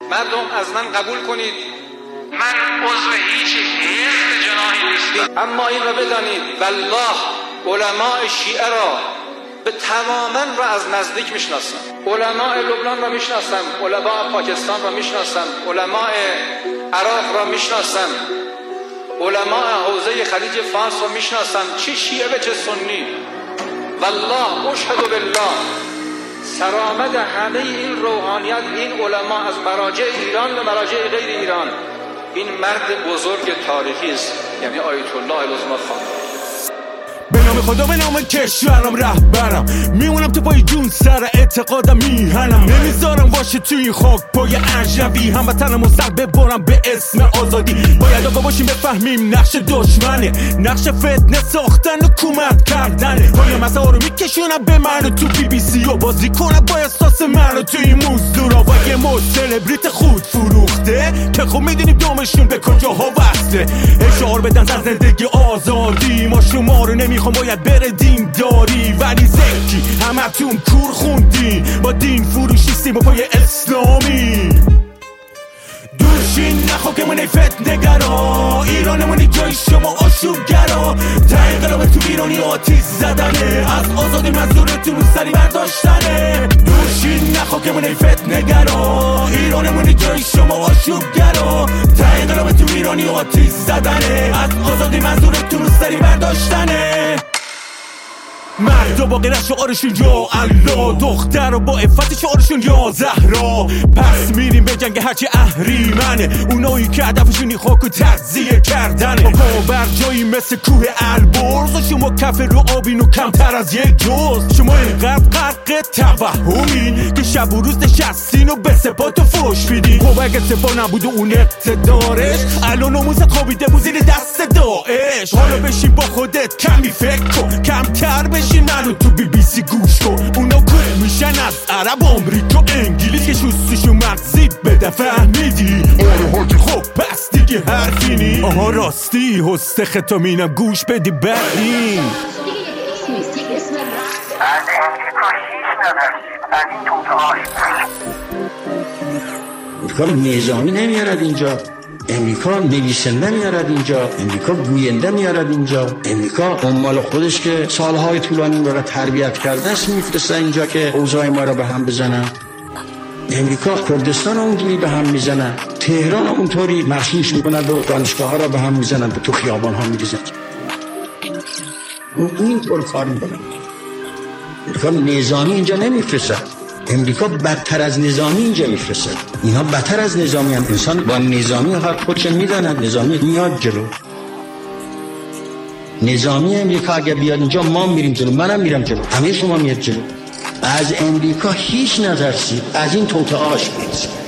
مردم از من قبول کنید من عضو هیچ حزب جناحی نیستم، اما این را بدانید والله علماء شیعه را به تماما را از نزدیک میشناسم. علماء لبنان را میشناسم، علماء پاکستان را میشناسم، علماء عراق را میشناسم، علماء حوزه خلیج فارس را میشناسم، چه شیعه و چه سنی. والله اشهد بالله سرآمد همه این روحانیت، این علما از مراجع ایران و مراجع غیر ایران، این مرد بزرگ تاریخی است، یعنی آیت الله العظمی خامنه‌ای. به نام خدا، به نام کشورم رهبرم، میمونم تو پای جون سر اعتقادم میهنم، نمیذارم باشه توی این خاک پای اجنبی، هموطنمو سر ببرم به اسم آزادی. باید آقا باشیم بفهمیم نقش دشمنه، نقش فتنه ساختن و حکومت کردنه. پای مسئله رو میکشونم به من تو بی بی سی و بازی کنم با احساس من تو این موضوع با یه مو سلبریت خود فروخته که خب میدونیم دومشون به کجاها وصله. اشعار بدن در زندگی آزادی، ما شما رو نمیخوام باید بره دین داری، ولی زکی همتون کور خوندین با دین فروشیستیم و پای اسلامی. دوشین نخوا که منی فتنگرا، ایرانمونی جای شما آشوبگرا، تنقلاب تو ایرانی آتیش زدنه، از آزادی منظورتون رو سری برداشتنه. دوشین نخوا که منی فتنگرا، ایرانمونی جای شما آشوبگرا، تنقلاب تو ایرانی آتیش زدنه، از آزادی منظورتون رو سری برداشتنه. مرد و با غیرت شعارشون یا الله، دختر و با عفت شعارشون یا زهرا. پس میریم به جنگ هرچی اهریمنه، اونایی که هدفشونی خاک و تغذیه کردنه. ما بر جایی مثل کوه البرز و شما کف رو آبین و کمتر از یک جز. شما اینقدر غرق توهمین که شب و روز نشستین و به سپات و فوش میدین. خب اگه سپاه نبود و اون اقتدارش، الان موزت خوابیده بود زیر دست داعش. حالا بشین با خودت کمی فکر کن، کمتر بشین منو تو بی بی سی گوش کن. اونا کل میشن از عرب آمریکا انگلیس که شستشو مغزید بده، فهمیدی؟ آره حاجی خب پس دیگه حرفی نی. آها راستی هسته ختامینم گوش بدی بدین. از امریکا هیچ نترسید، از این توتهاش امریکا نظامی نمیارد اینجا، امریکا نویسنده میارد اینجا، امریکا گوینده میارد اینجا، امریکا عمال خودش که سالهای طولانی را تربیت کرده است میفرسته اینجا که اوضاع ما را به هم بزنن. امریکا کردستان اونجوری به هم میزنن، تهران اونطوری مخصوص میکنند و دانشگاه ها را به هم میزنند و تو خیابان ها میریزند. اینطور کار میکنند. امریکا نظامی اینجا نمیفرسته، امریکا بدتر از نظامی اینجا میفرسته. اینا بدتر از نظامی هم. انسان با نظامی هر خودش میداند، نظامی میاد جلو. نظامی امریکا اگه بیاد اینجا ما میریم جلو، منم میرم جلو، همه شما میاد جلو. از امریکا هیچ نترسید، از این توطئه‌اش برسید.